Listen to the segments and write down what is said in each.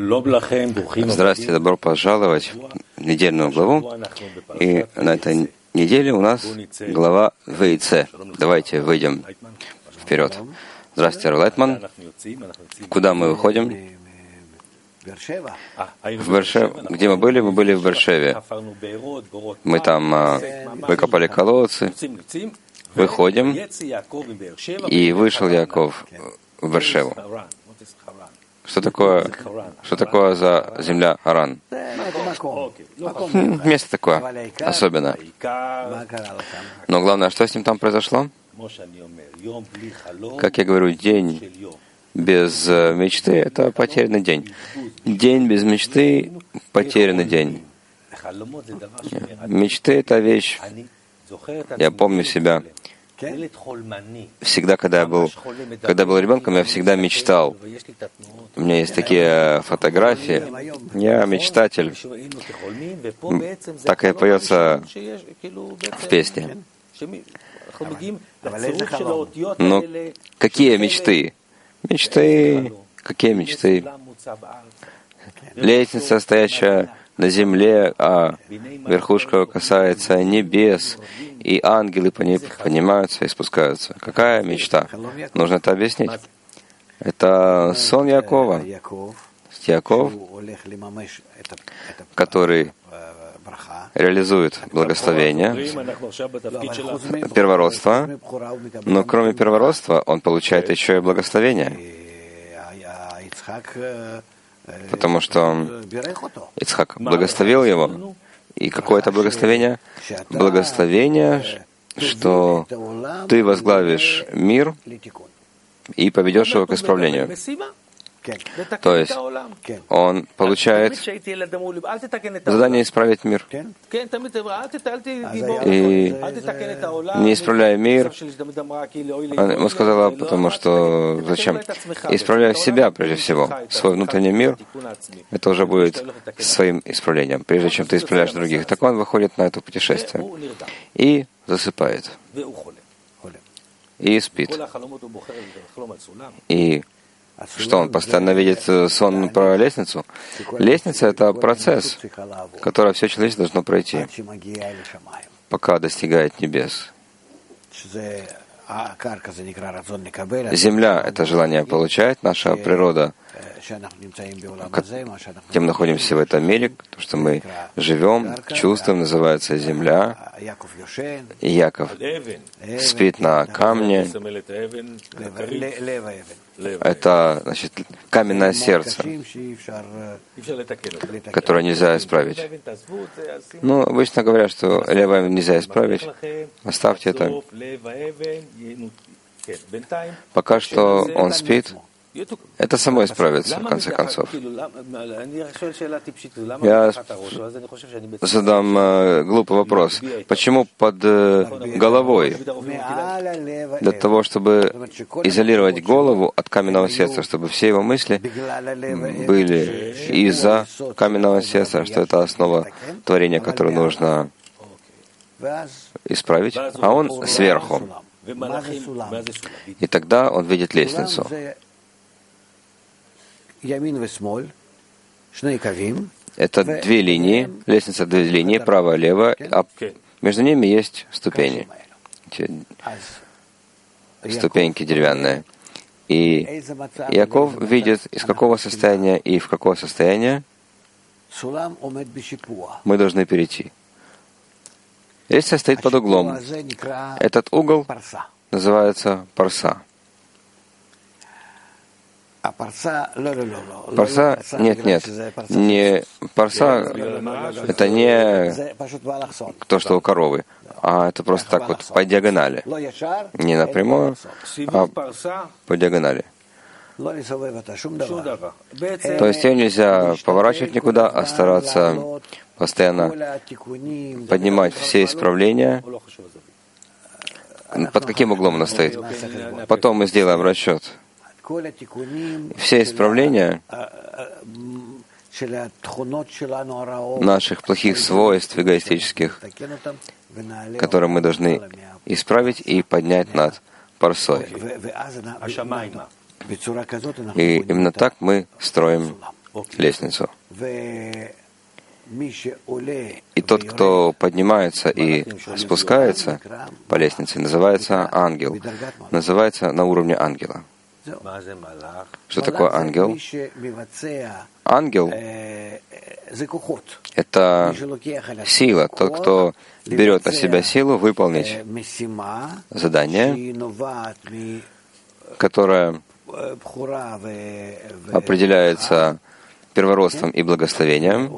Здравствуйте, добро пожаловать в недельную главу. И на этой неделе у нас глава Вейце. Давайте выйдем вперед. Здравствуйте, Лайтман. Куда мы выходим? В Бершев. Где мы были? Мы были в Бершеве. Мы там выкопали колодцы. Выходим. И вышел Яков в Бершеву. Что такое за земля Аран? Место такое особенное. Но главное, что с ним там произошло? Как я говорю, день без мечты — это потерянный день. День без мечты — потерянный день. Мечты — это вещь. Я помню себя. Всегда, когда я был ребенком, я всегда мечтал. У меня есть такие фотографии. Я мечтатель. Так и поется в песне. Но какие мечты? Какие мечты? Лестница, стоящая на земле, а верхушка касается небес, и ангелы по ней поднимаются и спускаются. Какая мечта? Нужно это объяснить. Это сон Якова. Яков, который реализует благословение, первородство, но кроме первородства он получает еще и благословение. Потому что Ицхак благословил его. И какое это благословение? Благословение, что ты возглавишь мир и поведешь его к исправлению. То есть он получает задание исправить мир. И не исправляя мир, ему сказала, потому что зачем? Исправляя себя прежде всего, свой внутренний мир, это уже будет своим исправлением, прежде чем ты исправляешь других. Так он выходит на это путешествие и засыпает, и спит. И что он постоянно видит сон про лестницу? Лестница — это процесс, который все человечество должно пройти, пока достигает небес. Земля — это желание получать, наша природа, где мы находимся в этом мире, то, что мы живем, чувствуем, называется земля. И Яков спит на камне. Это, значит, каменное сердце, которое нельзя исправить. Ну, обычно говорят, что левое нельзя исправить. Оставьте это. Пока что он спит. Это само исправится, в конце концов. Я задам глупый вопрос. Почему под головой? Для того, чтобы изолировать голову от каменного сердца, чтобы все его мысли были из-за каменного сердца, что это основа творения, которое нужно исправить, а он сверху. И тогда он видит лестницу. Это две линии, лестница две линии, правая и левая, а между ними есть ступени. Ступеньки деревянные. И Яков видит, из какого состояния и в какое состояние мы должны перейти. Лестница стоит под углом. Этот угол называется парса. Парса, нет, не парса, это не то, что у коровы, а это просто так вот по диагонали. Не напрямую, а по диагонали. То есть ее нельзя поворачивать никуда, а стараться постоянно поднимать все исправления. Под каким углом она стоит? Потом мы сделаем расчет. Все исправления наших плохих свойств эгоистических, которые мы должны исправить и поднять над парсой. И именно так мы строим лестницу. И тот, кто поднимается и спускается по лестнице, называется ангел. Называется на уровне ангела. Что такое ангел? Ангел — это сила, тот, кто берет на себя силу выполнить задание, которое определяется первородством и благословением,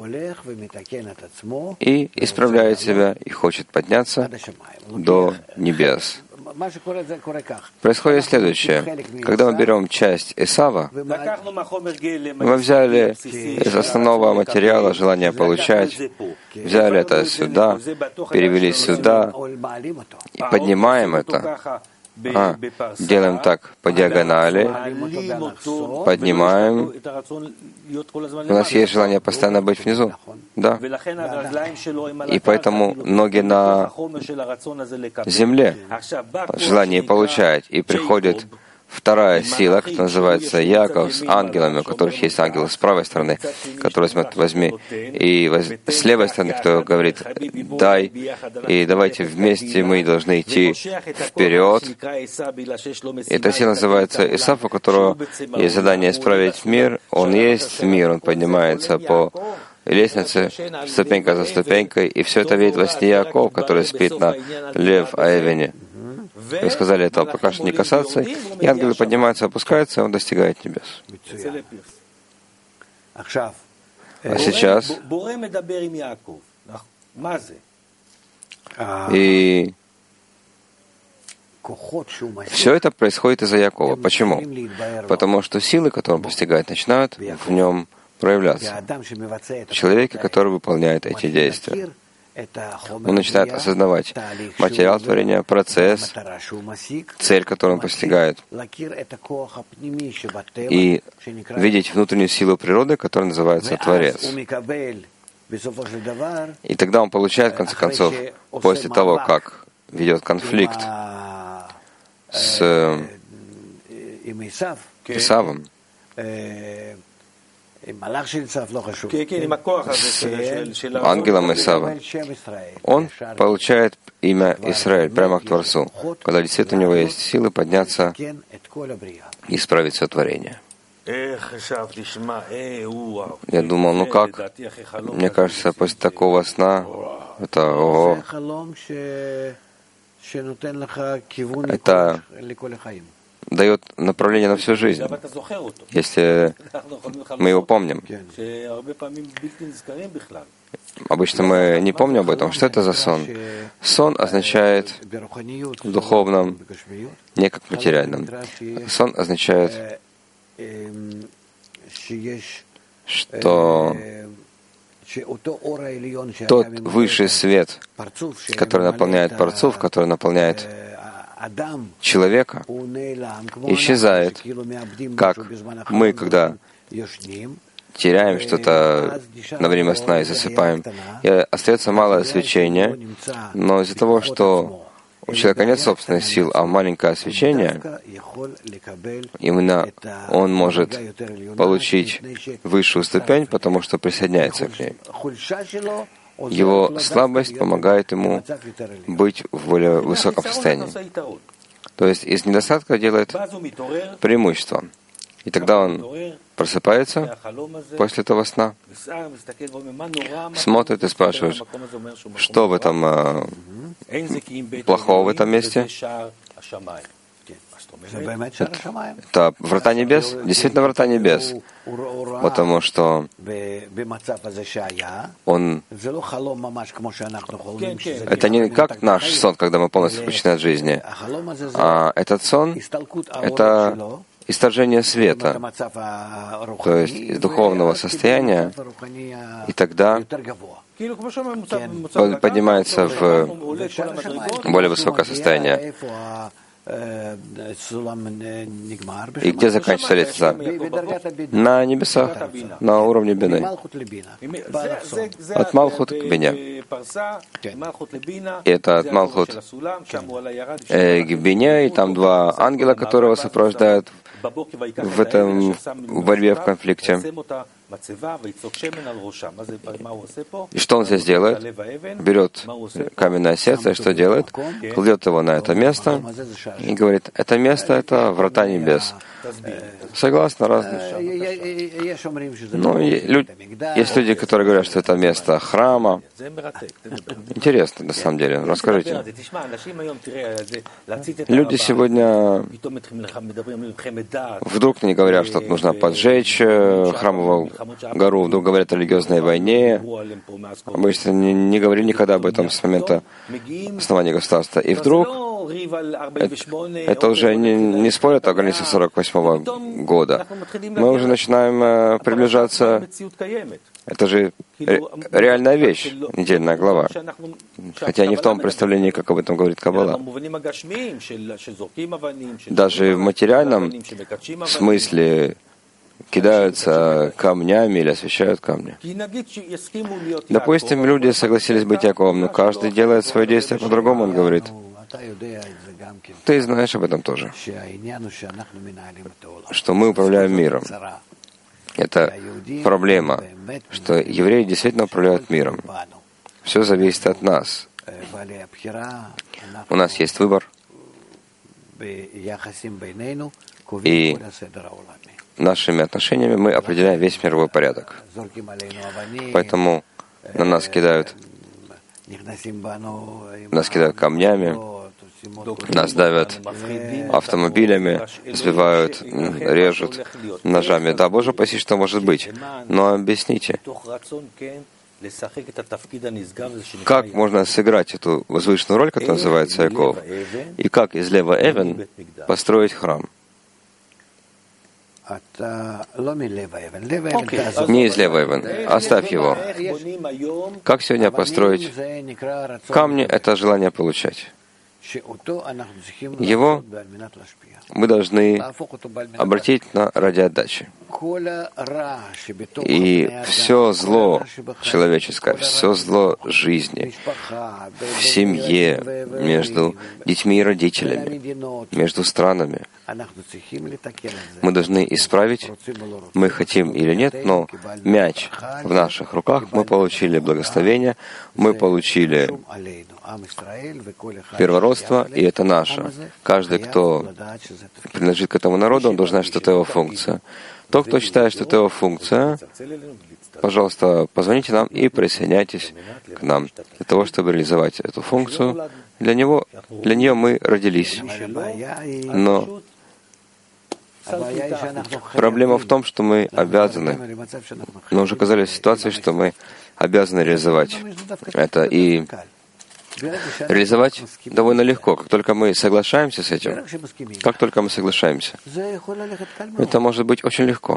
и исправляет себя, и хочет подняться до небес. Происходит следующее. Когда мы берем часть Эсава, мы взяли из основного материала желание получать, взяли это сюда, перевели сюда, и поднимаем это. Делаем так по диагонали, поднимаем. У нас есть желание постоянно быть внизу. Да. И поэтому ноги на земле, желание получать. И приходит вторая сила, которая называется Яков, с ангелами, у которых есть ангелы с правой стороны, который возьми, и с левой стороны, кто говорит, дай, и давайте вместе мы должны идти вперед. Эта сила называется Исаф, у которого есть задание исправить мир, он есть мир, он поднимается по лестнице, ступенька за ступенькой, и все это видит во сне Яков, который спит на Лев Аэвене. Вы сказали этого пока что не касаться, и ангелы поднимаются, опускаются, и он достигает небес. А сейчас и все это происходит из-за Якова. Почему? Потому что силы, которые он постигает, начинают в нем проявляться. В человеке, который выполняет эти действия. Он начинает осознавать материал творения, процесс, цель, которую он постигает, и видеть внутреннюю силу природы, которая называется Творец. И тогда он получает, в конце концов, после того, как ведет конфликт с Исавом, с ангелом Исава, он получает имя Израиль прямо к Творцу, когда действительно у него есть силы подняться и исправить все творение. Я думал, ну как? Мне кажется, после такого сна это ого. Это дает направление на всю жизнь, если мы его помним. Обычно мы не помним об этом. Что это за сон? Сон означает в духовном, не как в материальном. Сон означает, что тот высший свет, который наполняет Парцуф, который наполняет человека, исчезает, как мы, когда теряем что-то на время сна и засыпаем, и остается малое свечение, но из-за того, что у человека нет собственных сил, а маленькое свечение, именно он может получить высшую ступень, потому что присоединяется к ней. Его слабость помогает ему быть в более высоком состоянии. То есть из недостатка делает преимущество. И тогда он просыпается после этого сна, смотрит и спрашивает, что в этом плохого в этом месте. Это врата небес, действительно врата небес, потому что он... Это не как наш сон, когда мы полностью включены от жизни, а этот сон — это исторжение света, то есть из духовного состояния, и тогда поднимается в более высокое состояние. И где заканчивается лестница? На небесах, на уровне бины. От Малхут к бине. И это от Малхут к бине, и там два ангела, которые его сопровождают в этом в борьбе, в конфликте. И что он здесь делает? Берет каменное сердце, и что делает? Кладет его на это место и говорит, это место — это врата небес. Согласно разным. Но есть люди, которые говорят, что это место храма. Интересно, на самом деле. Расскажите. Люди сегодня вдруг не говорят, что нужно поджечь храмовую гору, вдруг говорят о религиозной войне. Обычно не говорили никогда об этом с момента основания государства. И вдруг это уже не спорят о границах 48 года. Мы уже начинаем приближаться. Это же реальная вещь, недельная глава. Хотя не в том представлении, как об этом говорит Каббала. Даже в материальном смысле кидаются камнями или освещают камни. Допустим, люди согласились быть Яковом, но каждый делает свое действие по-другому, он говорит. Ты знаешь об этом тоже, что мы управляем миром. Это проблема, что евреи действительно управляют миром. Все зависит от нас. У нас есть выбор, и нашими отношениями мы определяем весь мировой порядок. Поэтому на нас кидают камнями, нас давят автомобилями, сбивают, режут ножами. Да, Боже упаси, что может быть. Но объясните, как можно сыграть эту возвышенную роль, которая называется Яков, и как из Лева Эвен построить храм? Не из Лева Эвен. Оставь его. Как сегодня построить? Камни — это желание получать. Его мы должны обратить ради отдачи. И все зло человеческое, все зло жизни, в семье, между детьми и родителями, между странами, мы должны исправить, мы хотим или нет, но мяч в наших руках, мы получили благословение, мы получили первородство, и это наше. Каждый, кто принадлежит к этому народу, он должен знать, что это его функция. Тот, кто считает, что это его функция, пожалуйста, позвоните нам и присоединяйтесь к нам для того, чтобы реализовать эту функцию. Для нее мы родились. Но проблема в том, что мы обязаны. Мы уже оказались в ситуации, что мы обязаны реализовать это. И реализовать довольно легко. Как только мы соглашаемся с этим, это может быть очень легко.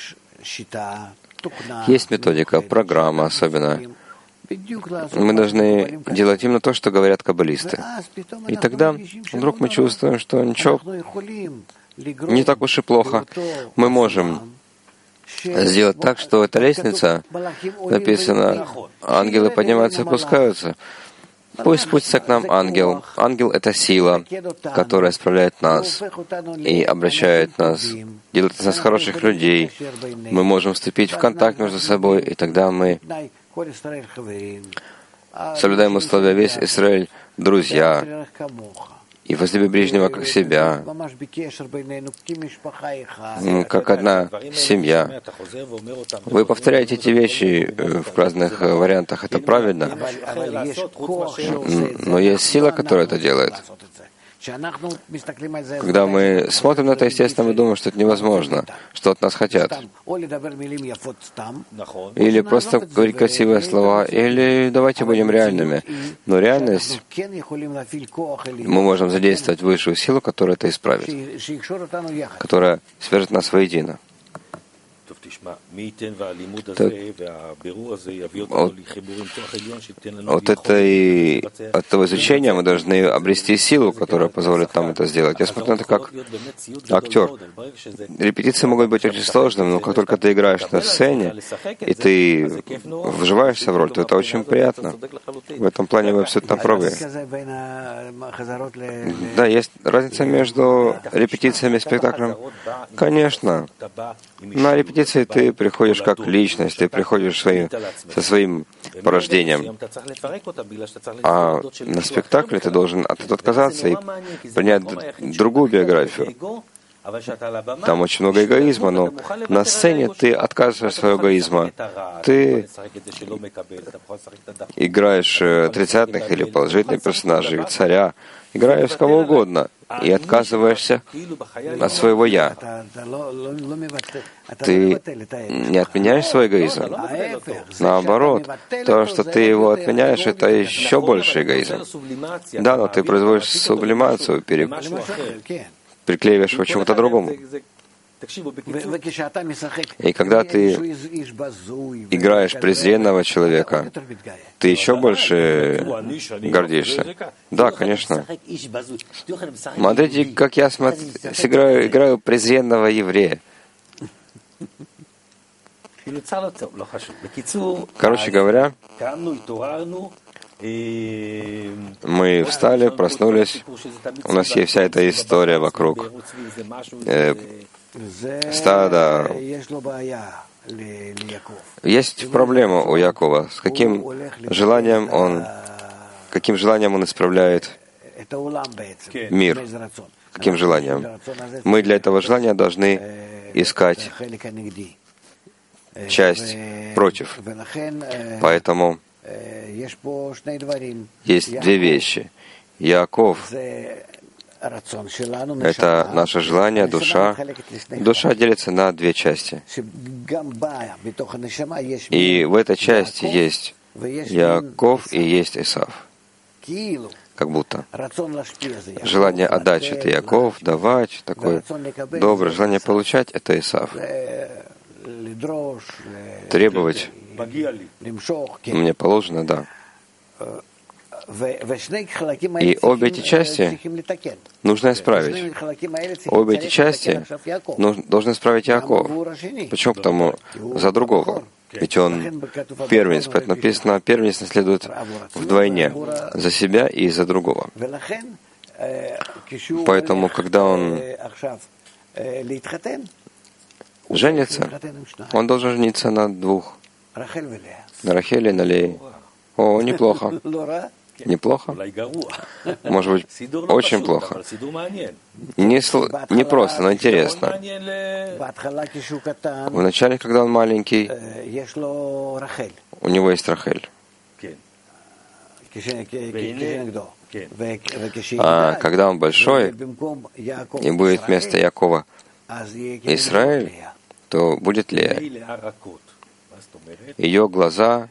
Есть методика, программа особенно. Мы должны делать именно то, что говорят каббалисты. И тогда вдруг мы чувствуем, что ничего не так уж и плохо. Мы можем сделать так, что эта лестница, написано, ангелы поднимаются и опускаются. Пусть спустится к нам ангел. Ангел — это сила, которая исправляет нас и обращает нас, делает из нас хороших людей. Мы можем вступить в контакт между собой, и тогда мы соблюдаем условия весь Израиль, друзья, и возлюби ближнего как себя, как одна семья. Вы повторяете эти вещи в разных вариантах, это правильно, но есть сила, которая это делает. Когда мы смотрим на это, естественно, мы думаем, что это невозможно, что от нас хотят. Или просто говорить красивые слова, или давайте будем реальными. Но реальность, мы можем задействовать высшую силу, которая это исправит, которая свяжет нас воедино. От этого изучения мы должны обрести силу, которая позволит нам это сделать. Я смотрю на это как актер. Репетиции могут быть очень сложными, но как только ты играешь на сцене, и ты вживаешься в роль, то это очень приятно. В этом плане вы абсолютно правы. Да, есть разница между репетициями и спектаклем. Конечно. На репетиции репетиции ты приходишь как личность, ты приходишь со своим порождением. А на спектакле ты должен от этого отказаться и принять другую биографию. Там очень много эгоизма, но на сцене ты отказываешься от своего эгоизма. Ты играешь отрицательных или положительных персонажей, царя, играешь кого угодно и отказываешься от своего «я». Ты не отменяешь свой эгоизм. Наоборот, то, что ты его отменяешь, это еще больше эгоизм. Да, но ты производишь сублимацию, приклеиваешь его к чему-то другому. И когда ты играешь презренного человека, ты еще больше гордишься. Да, конечно. Смотрите, как я играю презренного еврея. Короче говоря, мы встали, проснулись, у нас есть вся эта история вокруг стада. Есть проблема у Якова. С каким желанием он исправляет мир? Каким желанием? Мы для этого желания должны искать часть против. Поэтому есть две вещи. Яков — это наше желание, душа. Душа делится на две части. И в этой части есть Яков и есть Исав. Как будто. Желание отдачи — это Яков, давать, такое доброе желание получать — это Исав. Требовать мне положено, да. И обе эти части нужно исправить. Обе эти части должен исправить Яков. Почему? Потому за другого. Ведь он первенец, поэтому написано, первенец наследует вдвойне, за себя и за другого. Поэтому, когда он женится, он должен жениться на двух. На Рахеле и на Лее. О, неплохо. Неплохо? Может быть, очень плохо. Не просто, но интересно. Вначале, когда он маленький, у него есть Рахель. А когда он большой, и будет вместо Якова Израиль, то будет Лея. Ее глаза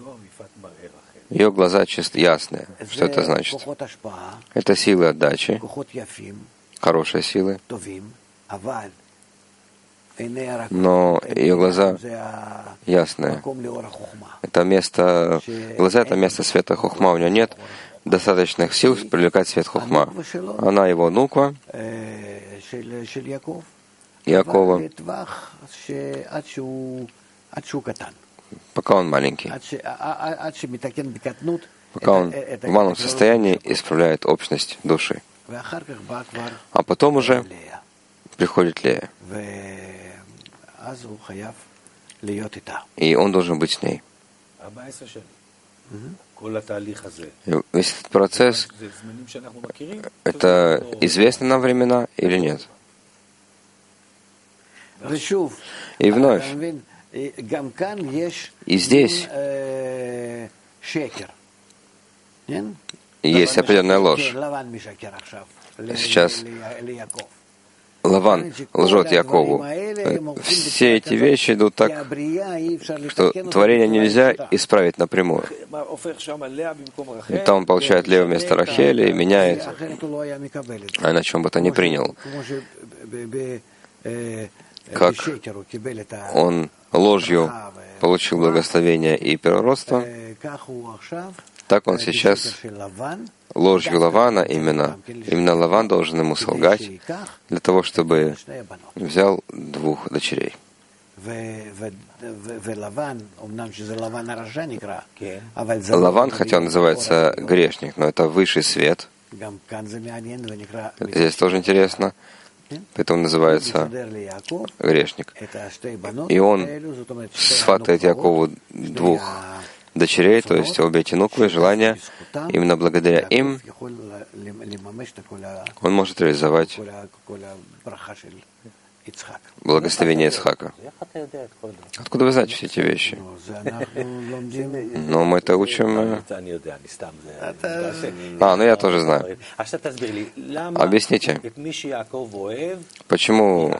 чисто ясные. Что это значит? Это силы отдачи, хорошие силы. Но ее глаза ясные. Это место, глаза — это место света хохма. У нее нет достаточных сил привлекать свет хохма. Она его нуква, Якова, пока он маленький. Пока он в малом состоянии исправляет общность души. А потом уже приходит Лея. И он должен быть с ней. И весь этот процесс, это известны нам времена или нет? И вновь, и здесь есть определенная ложь. Сейчас Лаван лжет Якову. Все эти вещи идут так, что творение нельзя исправить напрямую. И там он получает Лею вместо Рахели и меняет, а на чем бы то ни принял. Как он ложью получил благословение и первородство, так он сейчас ложью Лавана, именно Лаван должен ему солгать для того, чтобы взял двух дочерей. Лаван, хотя он называется грешник, но это высший свет. Здесь тоже интересно. поэтому называется грешник. И он сватает Якову двух дочерей, то есть обе эти нуквы, желания. Именно благодаря им он может реализовать благословение Ицхака. Откуда вы знаете все эти вещи? Ну, мы это учим. Я тоже знаю. Объясните, почему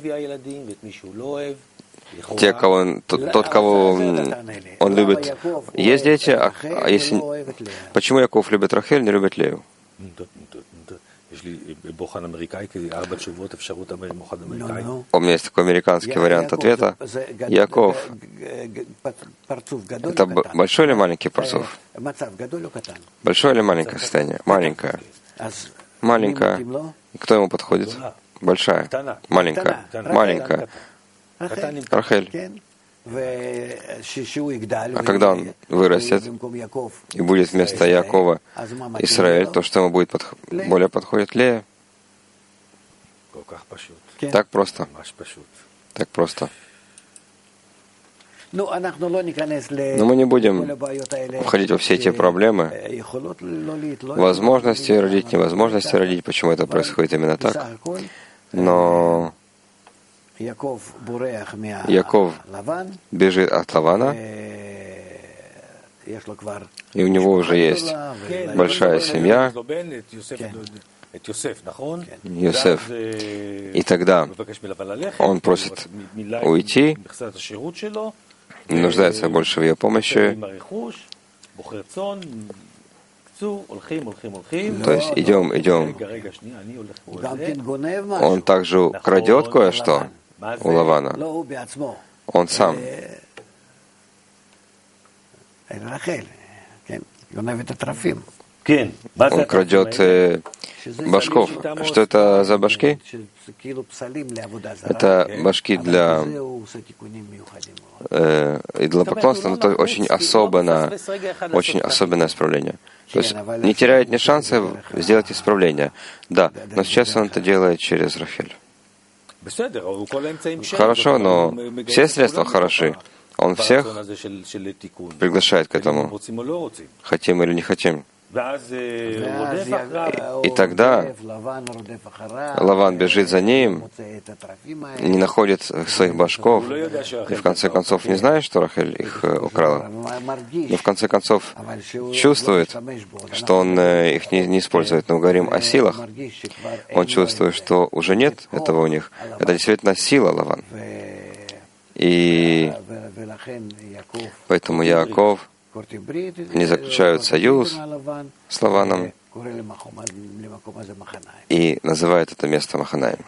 тот, кого он любит, есть дети, почему Яков любит Рахель, не любит Лею? У меня есть такой американский вариант ответа. Яков — это большой или маленький парцуф? Большое или маленькое состояние? Маленькое. Маленькое. Кто ему подходит? Большая. Маленькая. Маленькая. Рахель. А когда он вырастет и будет вместо Якова Исраэль, то что ему будет более подходит? Лея. Так просто. Так просто. Но мы не будем входить во все эти проблемы, возможности родить, невозможности родить, почему это происходит именно так. Но Яков бежит от Лавана, и у него уже есть большая семья, Йосеф. И тогда он просит уйти, не нуждается больше в ее помощи. То есть идем. Он также крадет кое-что у Лавана. Он сам. Он крадет башков. Что это за башки? Это башки для идолопоклонства, но это очень особенное исправление. То есть не теряет ни шанса сделать исправление. Да, но сейчас он это делает через Рахель. Хорошо, но все средства хороши. Он всех приглашает к этому, хотим или не хотим. И тогда Лаван бежит за ним, не находит своих башков, и в конце концов не знает, что Рахель их украла. Но в конце концов чувствует, что он их не использует. Но мы говорим о силах. Он чувствует, что уже нет этого у них. Это действительно сила Лаван. И поэтому Яаков, они заключают союз с Лаваном и называют это место Маханаим.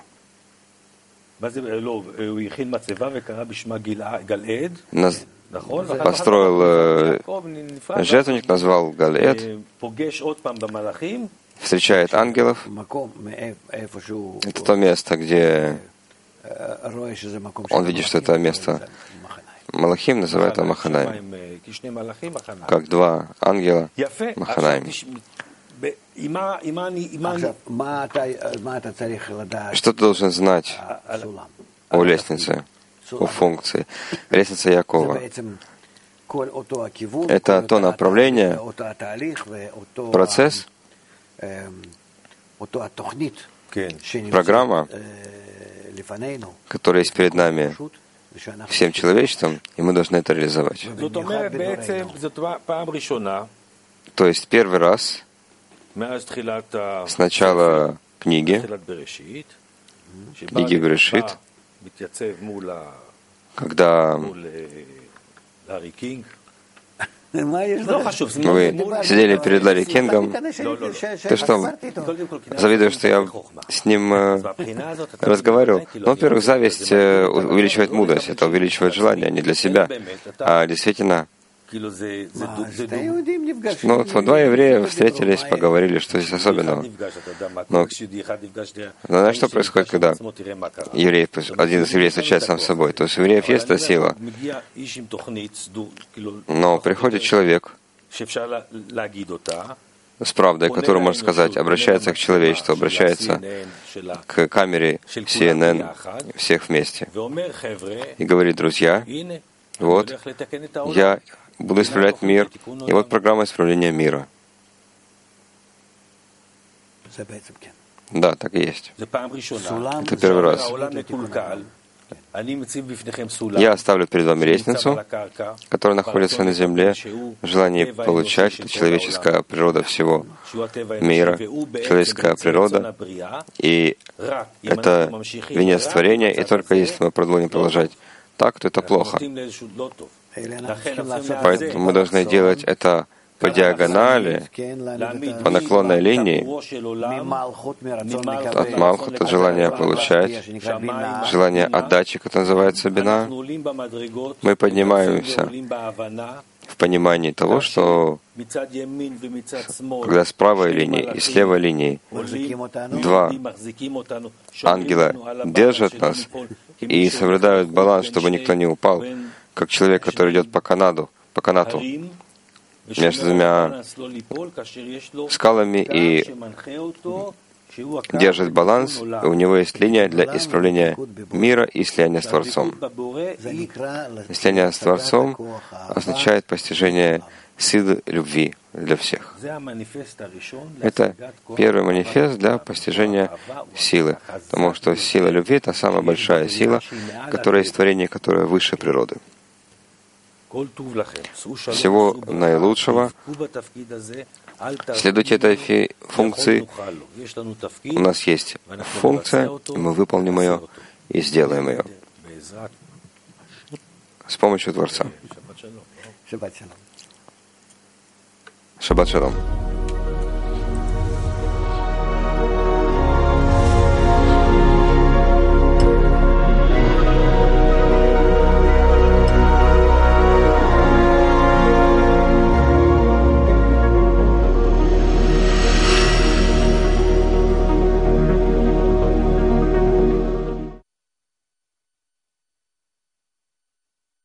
Построил жертвенник, назвал Галеэд, встречает ангелов. Это то место, где он видит, что это место Малахим, называют это Маханаим. Как два ангела Маханаим. Что ты должен знать о лестнице, о функции? Лестница Якова. Это то направление, процесс, программа, которая есть перед нами, всем человечеством, и мы должны это реализовать. То есть первый раз с начала книги Берешит, когда вы сидели перед Ларри Кингом. Ты что, завидуешь, что я с ним разговаривал? Ну, во-первых, зависть увеличивает мудрость, это увеличивает желание не для себя, а действительно. Ну, вот два еврея встретились, поговорили, что здесь особенного. Но знаешь, что происходит, когда один из евреев встречается сам с собой? То есть у евреев есть эта сила. Но приходит человек, с правдой, которую, можно сказать, обращается к человечеству, обращается к камере CNN, всех вместе, и говорит: друзья, вот, я буду исправлять мир, и вот программа исправления мира. Да, так и есть. Это первый раз. Я оставлю перед вами лестницу, которая находится на земле, в желании получать человеческая природа всего мира, человеческая природа, и это венец творения, и только если мы будем продолжать так, то это плохо. Поэтому мы должны делать это по диагонали, по наклонной линии, от Малхут, от желания получать, желание отдачи, как называется бина. Мы поднимаемся в понимании того, что когда с правой линии и с левой линии два ангела держат нас и соблюдают баланс, чтобы никто не упал, как человек, который идет по канату, между двумя скалами и держит баланс, и у него есть линия для исправления мира и слияния с Творцом. Слияние с Творцом означает постижение силы любви для всех. Это первый манифест для постижения силы, потому что сила любви — это самая большая сила, которая есть творение, которое выше природы. Всего наилучшего. Следуйте этой функции. У нас есть функция, и мы выполним ее и сделаем ее с помощью Творца. Шаббат шалом.